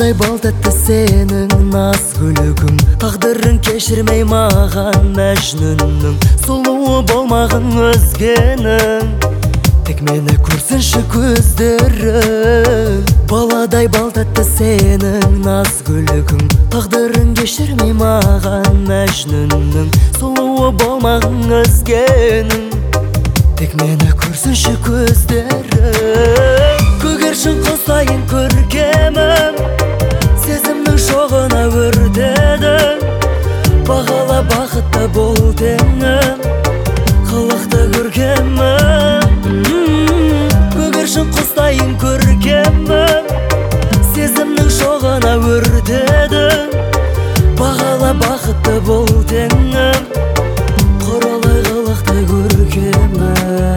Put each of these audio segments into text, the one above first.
Баладай балтатты сенің наз күлігің, тағдырын кешірмей маған мәжнүннің, сұлуы болмағын өзгенің, тек мені көрсінші көздерің. Баладай балтатты сенің наз күлігің, тағдырын кешірмей маған мәжнүннің, сұлуы болмағын өзгенің, тек мені көрсінші көздерің. Көгершін құсайын көркемім, сезімнің шоғына өртедің, бағала бақытты бол теңім, қылықты көркемім. Көгершін құсайын көркемім, сезімнің шоғына өртедің, бағала бақытты бол теңім, құралай қылықты көркемім.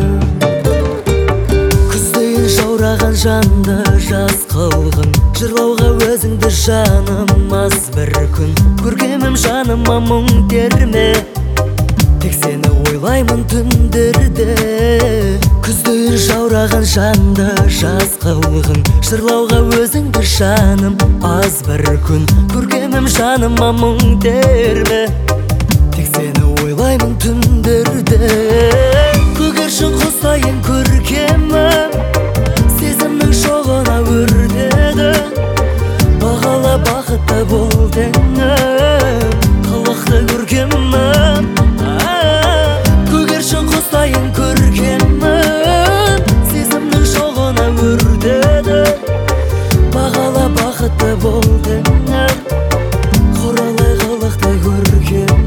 Жанды жаз қылғын, жырлауға өзіңді жаным аз бір күн. Көркемім жаныма мұң терме, тек сені ойлаймын түндерде. Күздейін жаураған жанды жаз қылғын, жырлауға өзіңді жаным аз бір күн. Көркемім жаныма мұң терме, тек сені ойлаймын түндерде. Көгершін құсайын көркемім, сезімнің шоғына өртедің, бағала бақытты бол теңім, қылықты көркемім. Көгершін құсайын көркемім, сезімнің шоғына өртедің, бағала бақытты бол теңім, құралай қылықты көркемім.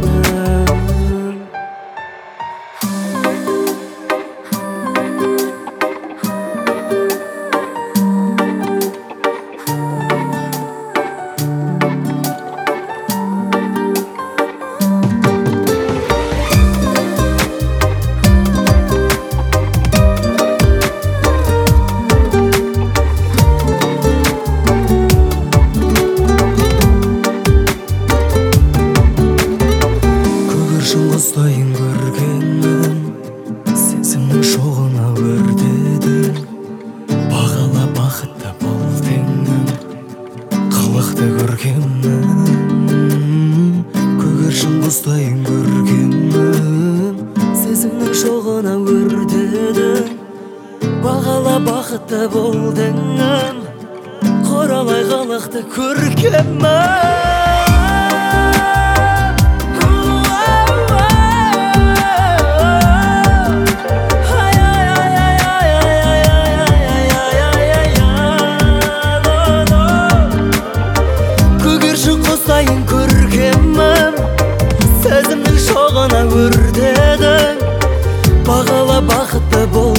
Құсайын көркемім, сезімнің шоғына өртедің, бағала бақытты бол теңім, қылықты көркемім. Көгершін құсайын көркемім, сезімнің шоғына өртедің, бағала бақытты бол теңім, құралай қылықты көркемім. Құсайын көркемім, сезімнің шоғына өртедің, бағала бақытты бол